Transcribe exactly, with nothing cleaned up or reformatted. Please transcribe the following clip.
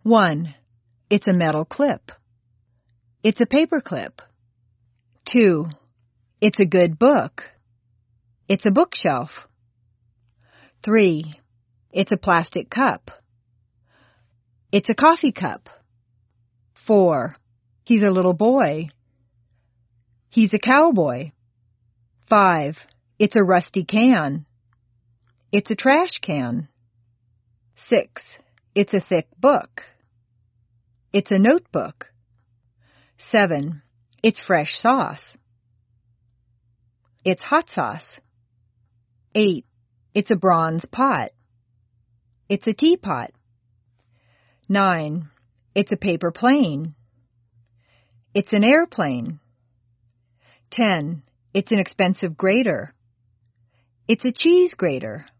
One, it's a metal clip. It's a paper clip. Two, it's a good book. It's a bookshelf. Three, it's a plastic cup. It's a coffee cup. Four, he's a little boy. He's a cowboy. Five, it's a rusty can. It's a trash can. Six, it's a thick book. It's a notebook. Seven, it's fresh sauce. It's hot sauce. Eight, it's a bronze pot. It's a teapot. Nine, it's a paper plane. It's an airplane. Ten, it's an expensive grater. It's a cheese grater.